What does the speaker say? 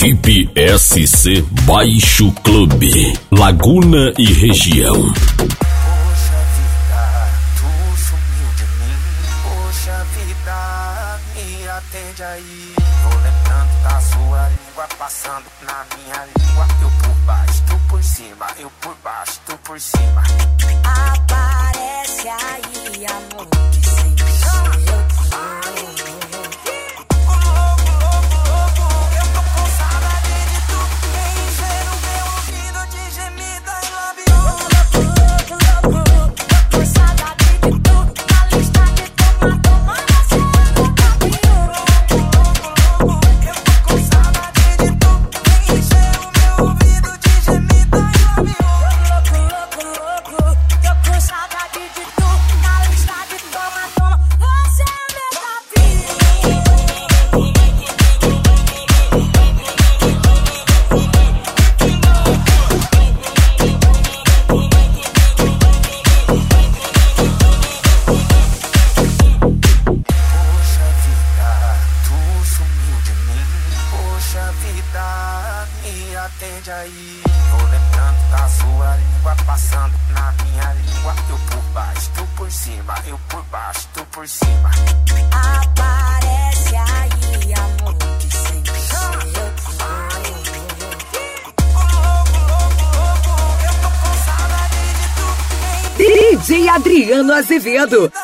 Equipe SC Baixo Clube, Laguna e região. Poxa vida, tu sumiu de mim. Poxa vida, me atende aí. Tô lembrando da sua língua passando na minha língua. Eu por baixo, tu por cima. Eu por baixo, tu por cima. Aparece aí, amor, que sempre sou eu. Atende aí, tô lembrando da sua língua passando na minha língua. Eu por baixo, tu por cima. Eu por baixo, tu por cima. Aparece aí, amor, que sempre sou eu. DJ Adriano Azevedo.